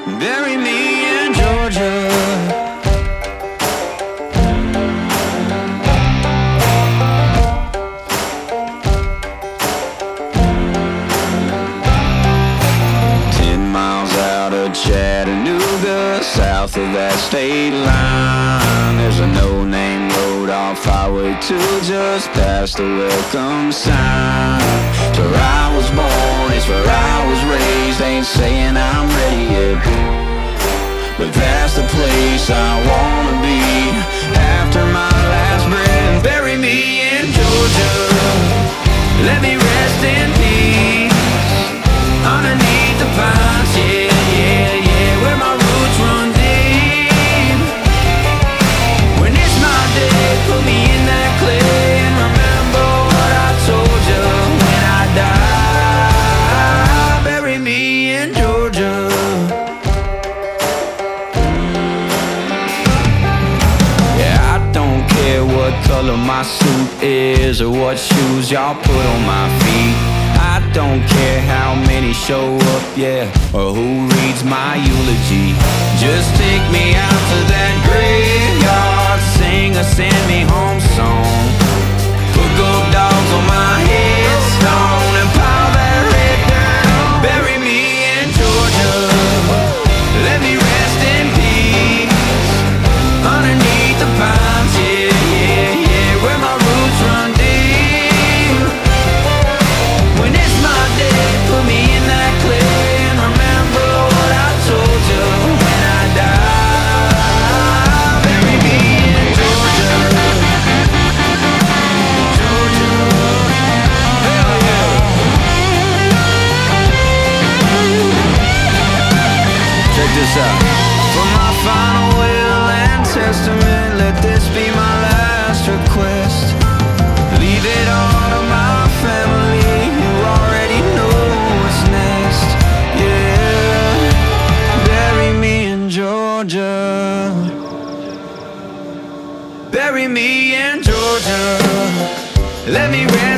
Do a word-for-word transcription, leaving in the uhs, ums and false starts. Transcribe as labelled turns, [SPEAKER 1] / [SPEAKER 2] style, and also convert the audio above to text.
[SPEAKER 1] Bury me in Georgia. Ten miles out of Chattanooga, south of that state line, there's a no-name road off Highway two, just past the welcome sign. It's where I was born, it's where I was raised. Ain't saying I'm ready yet, but that's the place I wanna be after my last breath. Bury me in Georgia, let me rest in peace underneath the pines, yeah, yeah, yeah, where my roots run deep. When it's my day, put me in that clay and remember what I told you when I die. Bury me in Georgia. Yeah, I don't care what color my suit is or what shoes y'all put on my feet. I don't care how many show up, yeah, or who reads my eulogy. Just take me out to that graveyard, sing a send me home song. Put gold dogs on my headstone and pile that red dirt. Bury me in Georgia, let me rest in peace underneath the pines, yeah, yeah, yeah, where my roots run deep. When it's my day, put me in that clay and remember what I told you when I die. Bury me in Georgia, Georgia, hell yeah. Check this out. For my final will and testament, let this be my last request. Leave it all to my family, you already know what's next. Yeah, bury me in Georgia. Bury me in Georgia. Let me rest